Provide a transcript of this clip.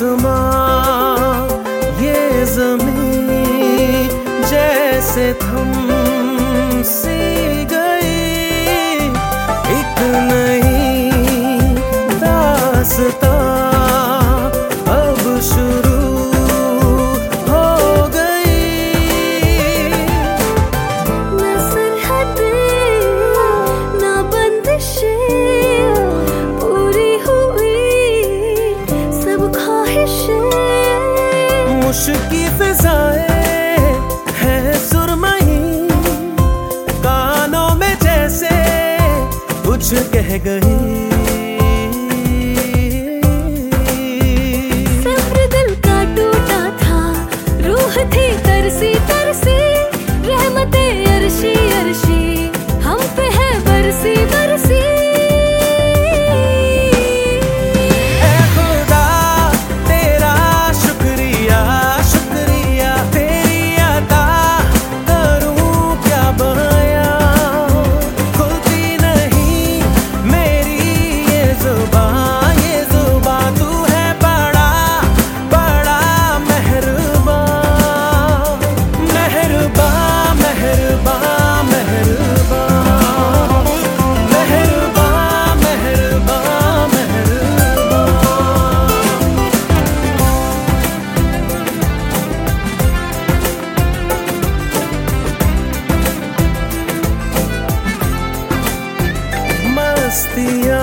आसमां ये ज़मीं जैसे थम सी गई, एक नई दास्तां अब शुरू हो गई। ना सरहदें ना बंदिशें पूरी हुई सब ख्वाहिशें, मुश्किल फिजाएं हैं सुरमई, कानों में जैसे कुछ कह गई। सब्र दिल का टूटा था, रूह थी तरसी तरसी, रहमते अर्शी अर्शी हम पे है बरसी बरसी। ऐ खुदा तेरा शुक्रिया शुक्रिया, तेरी अता करूं क्या बयां, खुलती नहीं मेरी ये जुबां तू है बड़ा बड़ा मेहरबान मेहरबान मेहरबान मेहरबान मेहरबान मेहरबान मेहरबान। मस्तियाँ